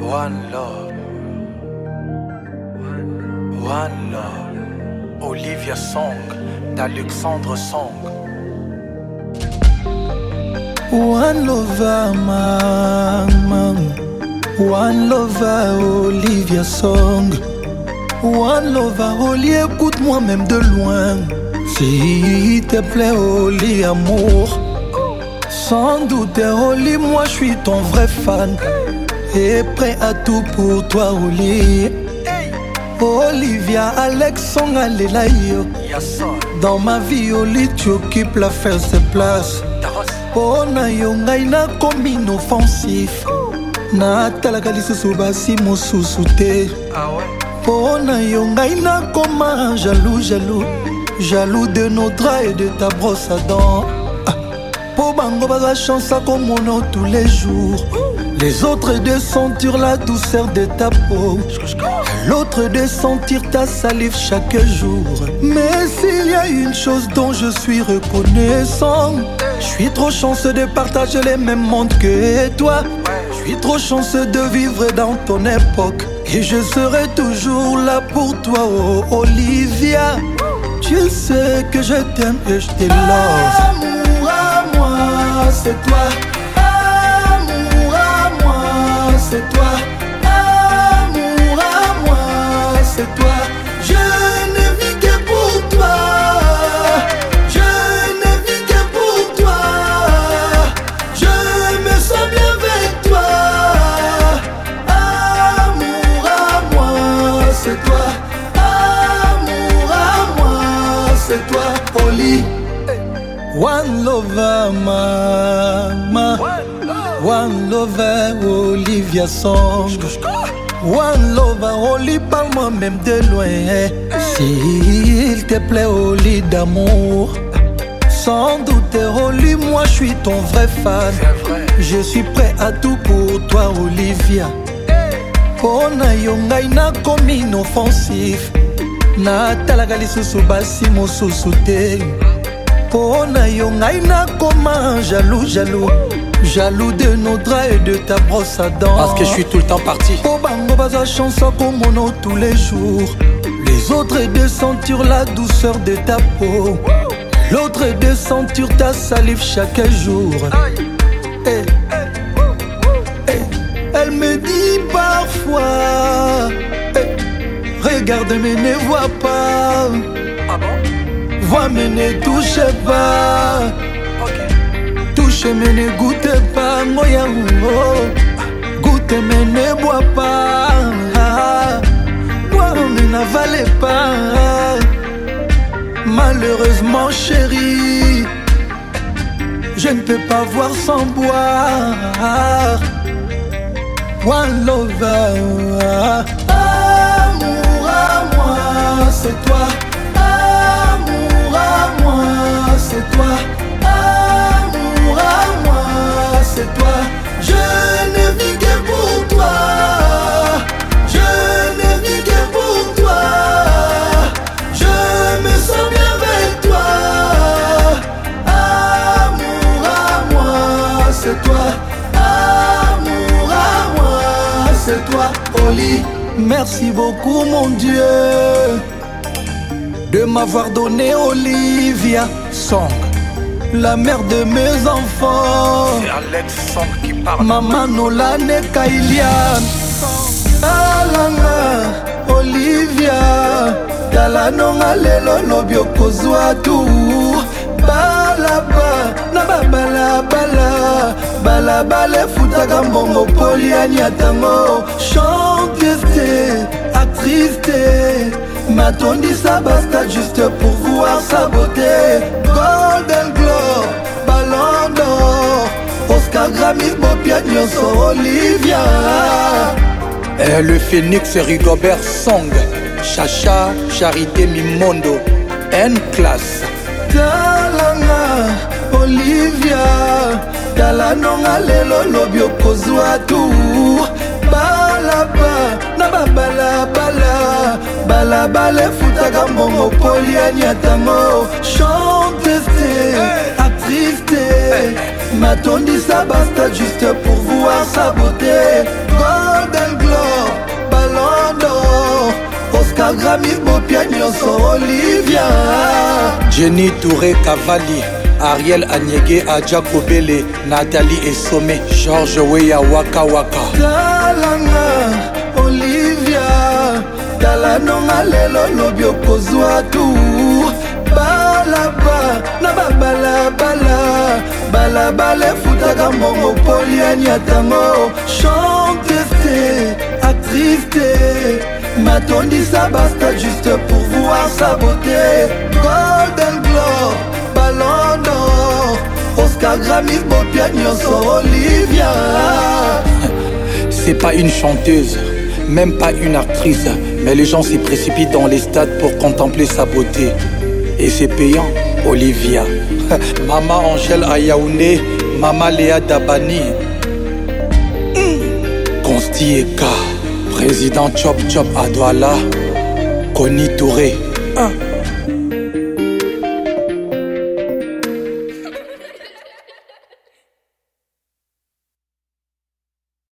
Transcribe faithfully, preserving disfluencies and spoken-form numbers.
One love. One love. Olivia Song d'Alexandre Song. One lover, maman. One lover, Olivia Song. One lover, Oli, écoute-moi même de loin. S'il te plaît, Oli, amour. Sans doute, Oli, moi je suis ton vrai fan. Et prêt à tout pour toi, Oli. Olivia, Alexandre, Alelaïo. Dans ma vie, Oli, tu occupes la first place. Oh na yo ngai na komi inoffensif. Na talaka lisusu basi mosusu te. Oh na yo ngai na koma jaloux, jaloux. Jaloux de nos draps et de ta brosse à dents. Po bango baza chance à komono tous les jours. Les autres de sentir la douceur de ta peau. L'autre de sentir ta salive chaque jour. Mais s'il y a une chose dont je suis reconnaissant, je suis trop chanceux de partager les mêmes mondes que toi. Je suis trop chanceux de vivre dans ton époque. Et je serai toujours là pour toi, oh Olivia. Tu sais que je t'aime et je te love. Amour à moi, c'est toi. Amour à moi, c'est toi. Amour à moi, c'est toi. Je ne vis que pour toi. Je ne vis que pour toi. Je me sens bien avec toi. Amour à moi, c'est toi. Amour à moi, c'est toi, Oli. One lover, mama. One lover, Olivia Song. One lover, Oli, parle-moi même de loin. S'il te plaît, Oli d'amour. Sans doute, Oli, moi je suis ton vrai fan. Je suis prêt à tout pour toi, Olivia. Oh na yo ngai na komi inoffensif. Na talaka lisusu basi mosusu te. Oh na yo ngai na koma jaloux, jaloux. Jaloux de nos draps et de ta brosse à dents. Parce que je suis tout le temps parti. Oh bango baza chanson comme mono tous les jours. Les autres de sentir la douceur de ta peau. L'autre de sentir ta salive chaque jour. Hey. Hey. Elle me dit parfois, hey. Regarde mais ne vois pas. Ah bon? Vois mais ne touche pas. Touche mais ne goûte pas. Moya oh. Goûte mais ne bois pas. Boire mais n'avale pas. Malheureusement chérie, je ne peux pas voir sans boire. One lover. Amour à moi, c'est toi. Amour à moi, c'est toi. Amour à moi, c'est toi. Je ne vis que pour toi. Je ne vis que pour toi. Je me sens bien avec toi. Amour à moi, c'est toi. Amour à moi, c'est toi, Oli. Merci beaucoup mon Dieu de m'avoir donné Olivia Song, la mère de mes enfants. C'est Alex Song qui parle. Maman Nolane Kailian. Alanga Olivia Talanonga lelo lobyo kozwa tour. Balaba na babalabala. Balabale futaka mbongo poliani atango. Chanteuse, actrice, m'attendissa basta juste pour voir sa beauté. Golden Globe, Ballon d'Or, Oscar Grammy, Bopia Nyonso, Olivia. Et le phénix Rigobert Song, Chacha, Charité Mimondo, N-Class. Talanga, Olivia, Talanonga lelo lobyo kozwa tour. Balaba, na babalabala. Balabale futaka mbongo poliani atango. Chanteuse, actrice, m'attendissa basta juste pour voir sa beauté. Golden Grammys bopia nyonso Olivia. Jenny Touré Cavalli, Ariel Anyege, Adja Kobele, Nathalie Essome, Georges Weya Waka Waka. Talanga Olivia, talanonga lelo lobi okozwa tour. Balaba na babalabala, balabala futaka mongo poliani atango. Chantez, actrice, matondisa basta juste pour voir sa beauté. Golden Globe, Ballon d'Or, Oscar, Grammy, bopia nyonso Olivia. C'est pas une chanteuse, même pas une actrice, mais les gens s'y précipitent dans les stades pour contempler sa beauté. Et c'est payant, Olivia. Maman Angèle Ayaoundé, Maman Léa Dabani, Consti Eka, Président Chop Chop à Douala, Connie Touré.